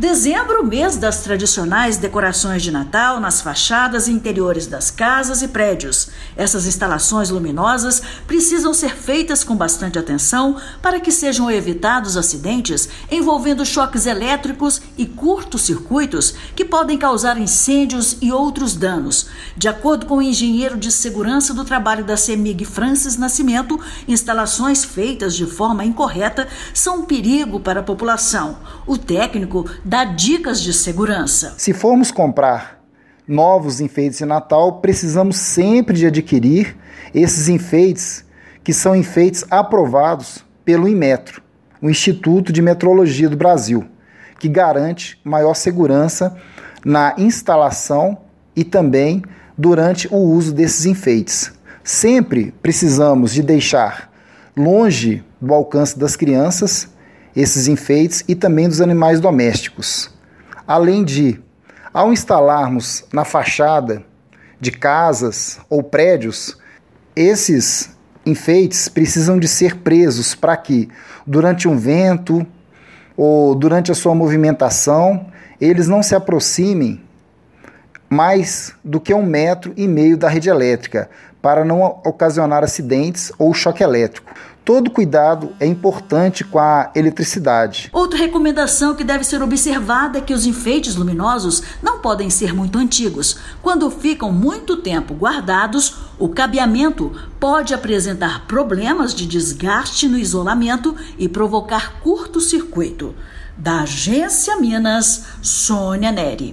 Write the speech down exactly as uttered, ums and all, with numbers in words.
Dezembro, mês das tradicionais decorações de Natal nas fachadas e interiores das casas e prédios. Essas instalações luminosas precisam ser feitas com bastante atenção para que sejam evitados acidentes envolvendo choques elétricos e curtos-circuitos que podem causar incêndios e outros danos. De acordo com o engenheiro de segurança do trabalho da CEMIG, Francis Nascimento, instalações feitas de forma incorreta são um perigo para a população. O técnico dá dicas de segurança. Se formos comprar novos enfeites de Natal, precisamos sempre de adquirir esses enfeites que são enfeites aprovados pelo Inmetro, o Instituto de Metrologia do Brasil, que garante maior segurança na instalação e também durante o uso desses enfeites. Sempre precisamos de deixar longe do alcance das crianças esses enfeites e também dos animais domésticos. Além de, ao instalarmos na fachada de casas ou prédios, esses enfeites precisam de ser presos para que, durante um vento ou durante a sua movimentação, eles não se aproximem mais do que um metro e meio da rede elétrica, para não ocasionar acidentes ou choque elétrico. Todo cuidado é importante com a eletricidade. Outra recomendação que deve ser observada é que os enfeites luminosos não podem ser muito antigos. Quando ficam muito tempo guardados, o cabeamento pode apresentar problemas de desgaste no isolamento e provocar curto-circuito. Da Agência Minas, Sônia Neri.